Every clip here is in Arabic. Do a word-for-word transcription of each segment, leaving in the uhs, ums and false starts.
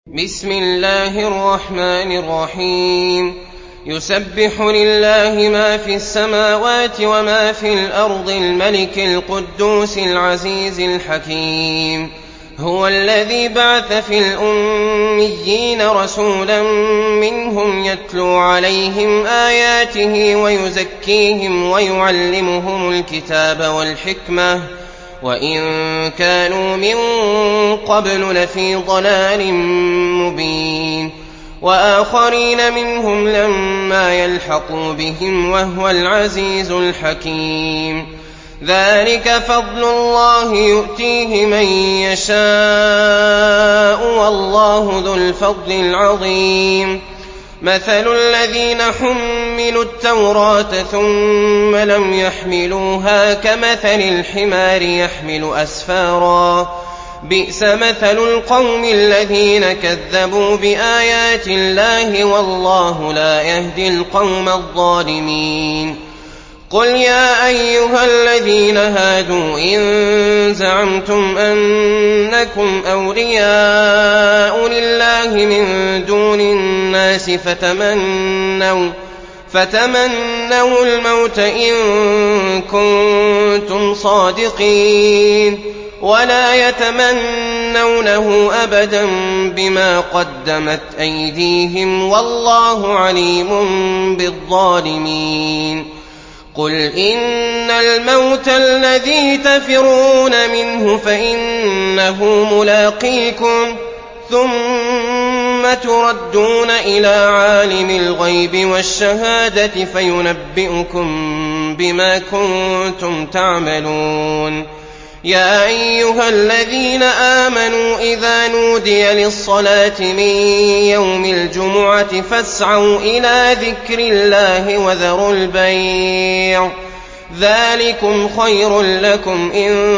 بسم الله الرحمن الرحيم يسبح لله ما في السماوات وما في الأرض الملك القدوس العزيز الحكيم هو الذي بعث في الأميين رسولا منهم يتلو عليهم آياته ويزكيهم ويعلمهم الكتاب والحكمة وإن كانوا من قبل لفي ضلال مبين وآخرين منهم لما يلحقوا بهم وهو العزيز الحكيم ذلك فضل الله يؤتيه من يشاء والله ذو الفضل العظيم مثل الذين حملوا التوراة ثم لم يحملوها كمثل الحمار يحمل أسفارا بئس مثل القوم الذين كذبوا بآيات الله والله لا يهدي القوم الظالمين قل يا أيها الذين هادوا إن زعمتم أنكم أولياء لله من دون الناس فتمنوا, فتمنوا الموت إن كنتم صادقين ولا يتمنونه أبدا بما قدمت أيديهم والله عليم بالظالمين قل إن الموت الذي تفرون منه فإنه ملاقيكم ثم تردون إلى عالم الغيب والشهادة فينبئكم بما كنتم تعملون يا أيها الذين آمنوا إذا نودي للصلاة من يوم الجمعة فاسعوا إلى ذكر الله وذروا البيع ذلكم خير لكم إن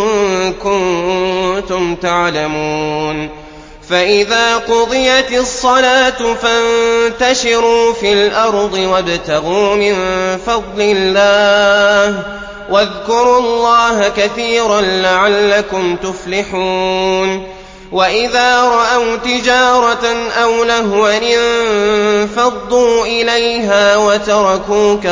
كنتم تعلمون فإذا قضيت الصلاة فانتشروا في الأرض وابتغوا من فضل الله واذكروا الله كثيرا لعلكم تفلحون وإذا رأوا تجارة أو لهوا انفضوا إليها وتركوك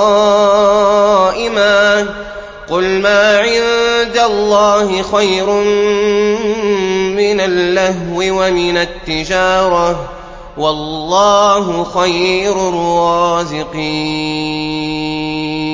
قائما قل ما عند الله خير من اللهو ومن التجارة والله خير الرازقين